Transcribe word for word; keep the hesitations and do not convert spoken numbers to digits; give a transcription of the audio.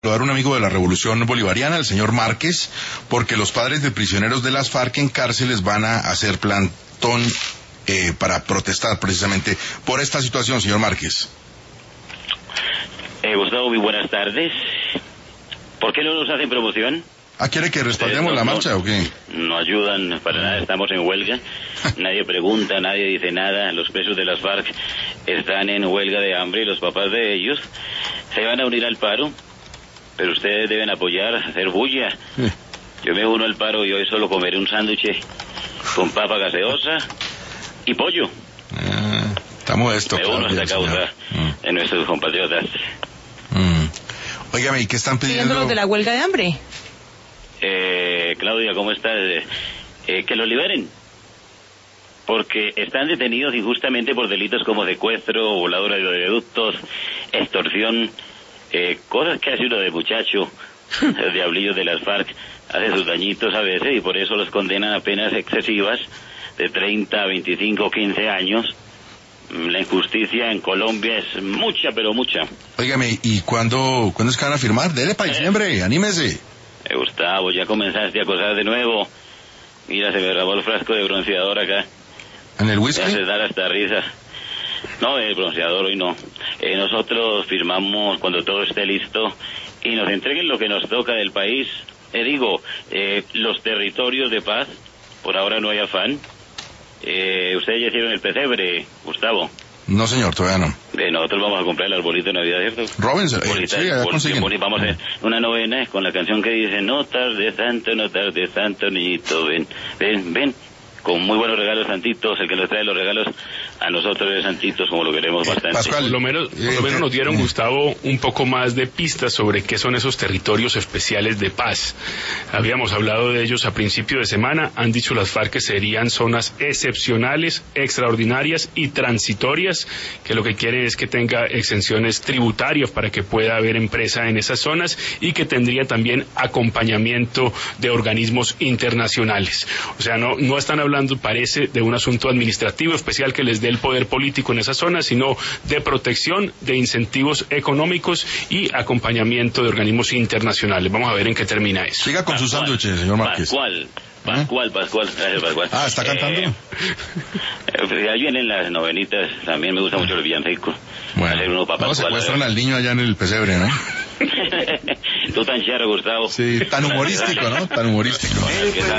Saludar a un amigo de la Revolución Bolivariana, el señor Márquez, porque los padres de prisioneros de las FARC en cárceles van a hacer plantón eh, para protestar precisamente por esta situación, señor Márquez. Eh, Gustavo, muy buenas tardes. ¿Por qué no nos hacen promoción? ¿Ah, quiere que respaldemos no, la no, marcha o qué? No ayudan para nada, estamos en huelga. Nadie pregunta, nadie dice nada. Los presos de las FARC están en huelga de hambre y los papás de ellos se van a unir al paro. Pero ustedes deben apoyar, hacer bulla. Sí. Yo me uno al paro y hoy solo comeré un sándwich con papa gaseosa y pollo. Ah, estamos esto. Me uno a esta causa mm. de nuestros compatriotas. Mm. Óigame, ¿y qué están pidiendo? Los de la huelga de hambre. Eh, Claudia, ¿cómo estás? Eh, eh, que los liberen. Porque están detenidos injustamente por delitos como secuestro, voladura de oleoductos, extorsión. Eh, cosas que hace uno de muchacho, el diablillo de las FARC, hace sus dañitos a veces y por eso los condenan a penas excesivas de treinta, veinticinco, quince años. La injusticia en Colombia es mucha, pero mucha. Óigame, ¿y cuándo, ¿cuándo es que van a firmar? Dele para diciembre, eh, anímese. Eh, Gustavo, ya comenzaste a acosar de nuevo. Mira, se me grabó el frasco de bronceador acá. ¿En el whisky? Me hace dar hasta risa. No, el bronceador hoy no. Eh, nosotros firmamos cuando todo esté listo y nos entreguen lo que nos toca del país. Eh, digo, eh, los territorios de paz, por ahora no hay afán. Eh, ustedes ya hicieron el pesebre, Gustavo. No, señor, todavía no. Eh, nosotros vamos a comprar el arbolito de Navidad, ¿cierto? Róbense, eh, sí, ya consiguen. Vamos a hacer una novena con la canción que dice: no tarde santo, no tarde santo, niñito, ven, ven, ven. Con muy buenos regalos, santitos. El que nos trae los regalos a nosotros es santitos, como lo queremos bastante. Pascual, por lo menos, por lo menos nos dieron, Gustavo, un poco más de pistas sobre qué son esos territorios especiales de paz. Habíamos hablado de ellos a principio de semana. Han dicho las FARC que serían zonas excepcionales, extraordinarias y transitorias, que lo que quieren es que tenga exenciones tributarias para que pueda haber empresa en esas zonas y que tendría también acompañamiento de organismos internacionales. O sea, no, no están hablando hablando, parece, de un asunto administrativo especial que les dé el poder político en esa zona, sino de protección, de incentivos económicos y acompañamiento de organismos internacionales. Vamos a ver en qué termina eso. Siga con sus sándwiches, señor Márquez. Pascual, Pascual, Pascual, gracias, Pascual. Ah, ¿está cantando? Eh, eh, ahí vienen las novenitas, también me gusta mucho el villancico. Bueno, uno para no, secuestran al niño allá en el pesebre, ¿no? Tú tan charro, Gustavo. Sí, tan humorístico, ¿no? Tan humorístico.